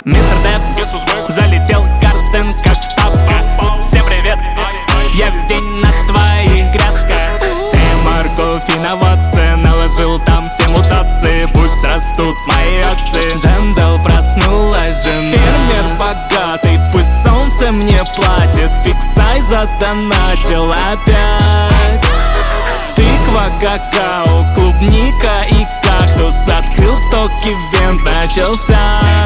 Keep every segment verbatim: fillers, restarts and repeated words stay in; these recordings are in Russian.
Мистер Деп залетел картин как в папа. Всем привет, я весь день на твоих грядках. Все морковь и новации, наложил там все мутации. Пусть растут мои акции. Джендал проснулась жена. Фермер богатый, пусть солнце мне платит. Фиксай задонатил опять. Тыква, какао, клубника и кактус. Открыл стоки, вент начался.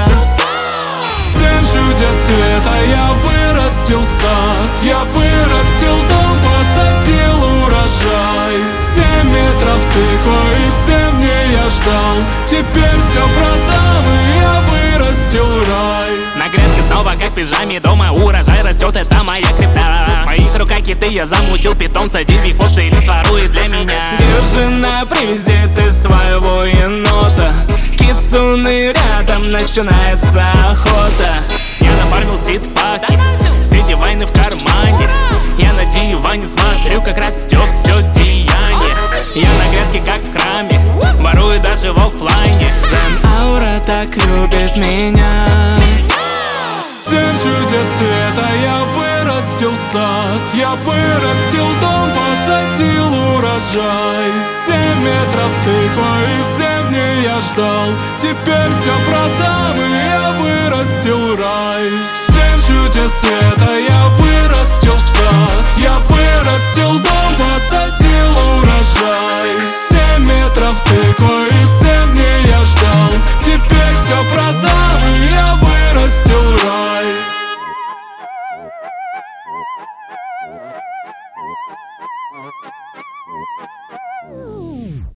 Семь чудес света, я вырастил сад. Я вырастил дом, посадил урожай. Семь метров тыква и семь дней я ждал. Теперь все продам и я вырастил рай. На грядке снова как в пижаме. Дома урожай растет, это моя крипта. В моих руках киты, я замутил питон. Сади в них посты, лист ворует для меня. Держи на привязи ты своего енота. Кицуны рядом, начинается охота. Я нафармил сид-паки, все дивайны в кармане. Я на диване смотрю, как растет все деяние. Я на грядке как в храме, ворую даже в оффлайне. Зен-аура так любит меня. Семь чудес света, я вырастил сад. Я вырастил дом, посадил урожай. Семь метров тыква и семь дней я ждал. Теперь все продам и я вырастил рай. Семь чудес света, я вырастил сад. Я вырастил дом, посадил урожай. Семь метров тыква и семь дней я ждал. Теперь все продам и я вырастил рай.